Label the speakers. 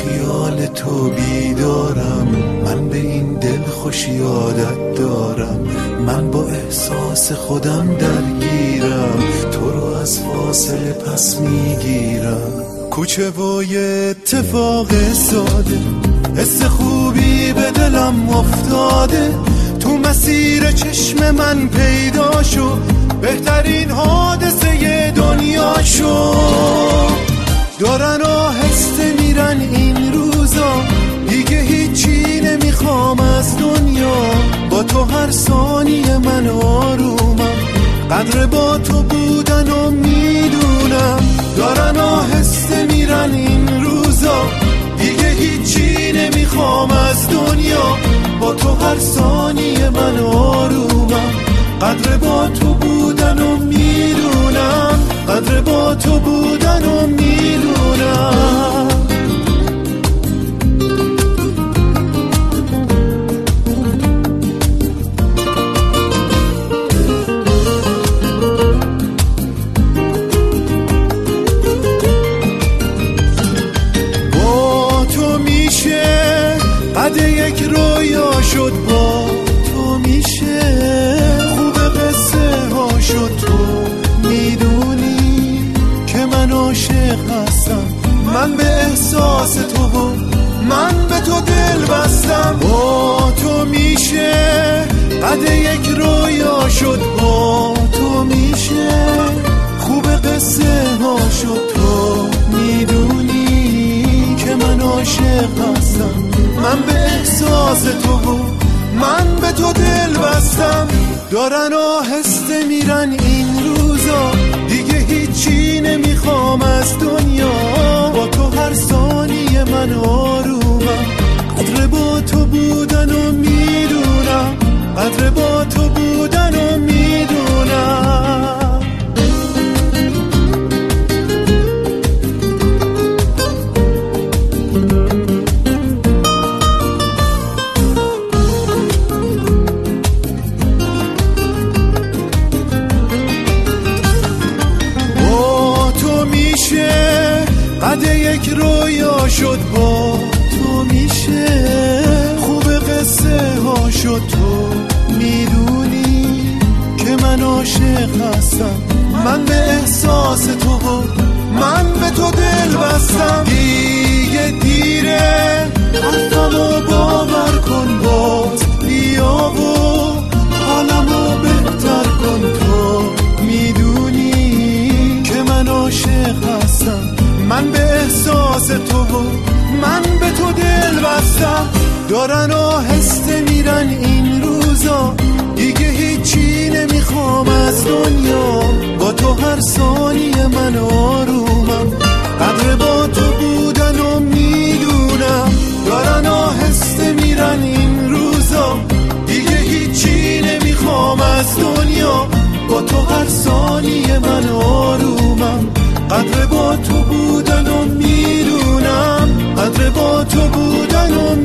Speaker 1: خیال تو بیدارم، من به این دل خوشی عادت دارم، من با احساس خودم درگیرم، تو رو از فاصله پس میگیرم. کوچه و یه اتفاق ساده، حس خوبی به دلم افتاده، تو مسیر چشم من پیدا شو، بهترین حادثه دنیا شو. دارن آهسته میرن این روزا، دیگه هیچی نمیخوام از دنیا، با تو هر ثانیه من آرومم، قدر با تو بودن و میدونم. دارن آهسته میرن این روزا، دیگه هیچی نمیخوام از دنیا، با تو هر ثانیه من آرومم، قدر با تو بودن و میدونم، قدر با تو بودن و میدونم. با تو میشه قد یک رویا شد، با تو میشه خوب قصه ها شد. تو میدونی که من عاشق هستم، من به احساس تو، من به تو دل بستم. با تو میشه قد یک رویا شد، با تو میشه خوب قصه ها شد. تو میدونی که من عاشق هستم، من به احساس تو، من به تو دل بستم. دارن آهسته میرن این روزا، دیگه هیچی نمیخوام از دنیا، با تو هر ثانیه من آرومم، قدر با تو بودن و میدونم، قدر با تو بودن و میدونم. قد یک رویا شد، با تو میشه خوب قصه ها شد. تو میدونی که من عاشق هستم، من به احساس تو، من به تو دل بستم. دیگه دیره حرفمو باور کن، باز بیا و حالمو بهتر کن. تو میدونی که من عاشق هستم، من به احساس تو، من به تو دل بستم. دارن آهسته میرن این روزا، دیگه هیچی نمیخوام از دنیا، با تو هر ثانیه من آرومم، قدر با تو بودن و میدونم. دارن آهسته میرن این روزا، دیگه هیچی نمیخوام از دنیا، با تو هر ثانیه من آرومم، قدر با تو بودن و میدونم، قدر با تو بودن و